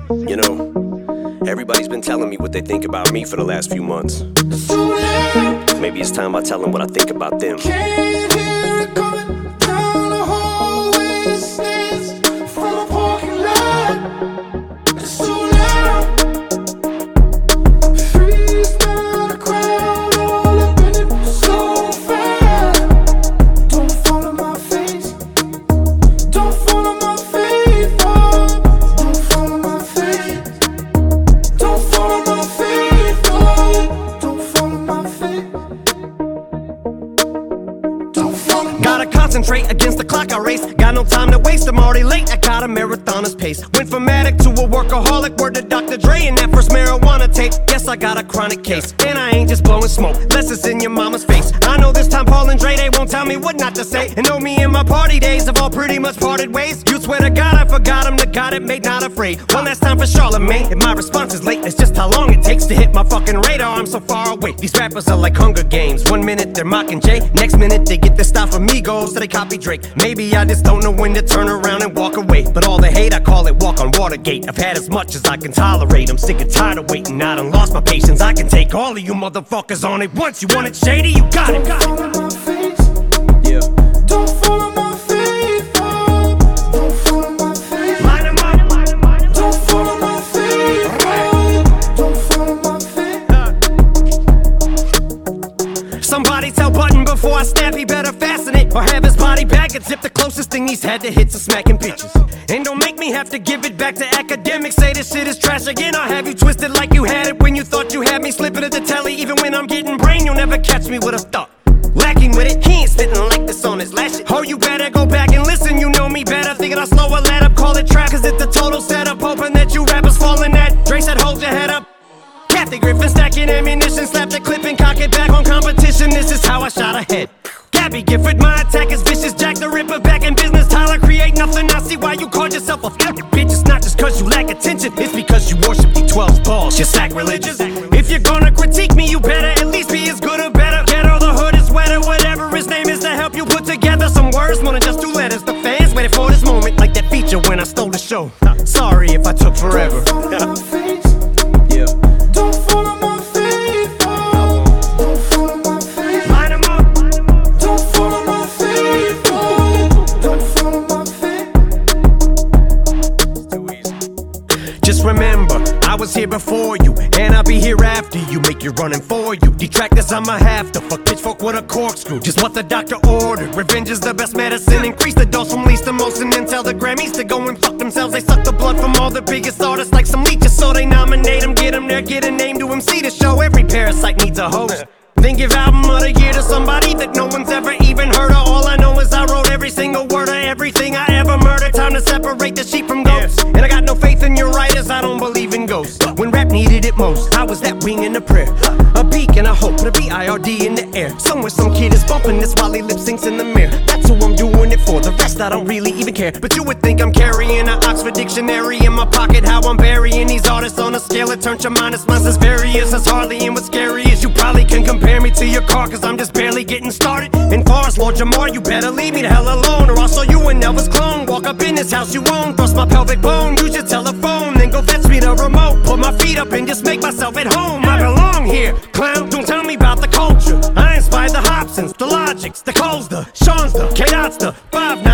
You know, everybody's been telling me what they think about me for the last few months. Maybe it's time I tell them what I think about them. Can't hear it coming down the hallway. It stands from a parking lot. It's too loud. Freeze down the crowd, all up in it so fast. Don't follow my face. Don't follow my faith. Oh, don't follow my faith. Don't follow my faith. Oh, don't follow my faith. Gotta concentrate against the clock I race. Got no time to waste, I'm already late. I got a marathoner's pace. Went from addict to a workaholic. Word to Dr. Dre and that first marijuana tape. Yes, I got a chronic case, and I ain't just blowing smoke, less it's in your mama's face. I know this time Paul and Dre, they won't tell me what not to say. And know me and my party days have all pretty much parted ways. You swear to God I forgot him, the God it made not afraid. One last time for Charlemagne. If my response is late, it's just how long it takes to hit my fucking radar. I'm so far away. These rappers are like Hunger Games. 1 minute they're mocking Jay, next minute they get their style from Migos, so they copy Drake. Maybe I just don't know when to turn around and walk away. But all the hate, I call it walk on Watergate. I've had as much as I can tolerate. I'm sick and tired of waiting. I done lost my patience. I can take all of you motherfuckers on it once. You want it shady, you got it. Don't follow my face. Yeah. Don't follow my faith. Oh, don't follow my faith. Line 'em up. Don't follow my faith. Oh, don't follow my faith. Somebody tell Button before I snap, he better fasten it or have his body back and zip. The closest thing he's had to hits are smacking pitches. And don't make me have to give it back to academics. Say this shit is trash again. I'll have you twisted like you had it when you thought you had me. Slipping at the telly even when I'm getting brain. You'll never catch me with a thought. Lacking with it, he ain't spitting like this on his last shit. Oh, you better go back and listen, you know me better. Thinking I'll slow a let up, call it trap. Cause it's a total setup, hoping that you rappers fall in that. Dre said hold your head up. Kathy Griffin stacking ammunition, slap the clip and cock it back on competition. This is how I shot ahead. Gabby Gifford, my attack is vicious. Jack the Ripper back in business. Tyler create nothing. I see why you called yourself a bitch. It's not just cause you lack attention, it's because you worship the 12's balls. You're sacrilegious. If you're gonna critique me, you better at least be as good or better. Get all the hood is wetter, whatever his name is, to help you put together some words. More than just 2 letters. The fans waited for this moment, like that feature when I stole the show. Sorry if I took forever. Don't follow my face. Yeah. Don't follow my faith. Oh, don't follow my faith. Line 'em up. Don't follow my faith. Oh, don't follow my faith. Too easy. Just remember, I was here before you, and I'll be here after you. Make you running for you. Detractors, I'ma have to fuck pitchfork with a corkscrew. Just what the doctor ordered. Revenge is the best medicine. Increase the dose from least to most, and then tell the Grammys to go and fuck themselves. They suck the blood from all the biggest artists like some leeches, so they nominate them, get them there, get a name to MC to show. Every parasite needs a host. Then give album of the year to somebody that no one's ever even heard of. All I know is I wrote every single word of everything I ever murdered. Time to separate the sheep from goats. And I got no faith in your writers, I don't believe in ghosts. When rap needed it most, I was that wing in a prayer. A beacon, a hope, a B-I-R-D in the air. Somewhere some kid is bumping this while he lip syncs in the mirror. That's who I'm doing it for, the rest I don't really even care. But you would think I'm carrying an Oxford dictionary in my pocket. How I'm burying these artists on a scale that turns your mind. Mine's as various as Harley, and what's scary is you probably can compare me to your car, cause I'm just barely getting started. And far as Lord Jamar, you better leave me the hell alone, or I'll show you an Elvis clone. Walk up in this house you own, thrust my pelvic bone, use your telephone, then go fetch me the remote. Put my feet up and just make myself at home. I belong here, clown, don't tell me about the culture. I inspired the Hobsons, the Logics, the Coles, the Sean's, the K-Dots, the 5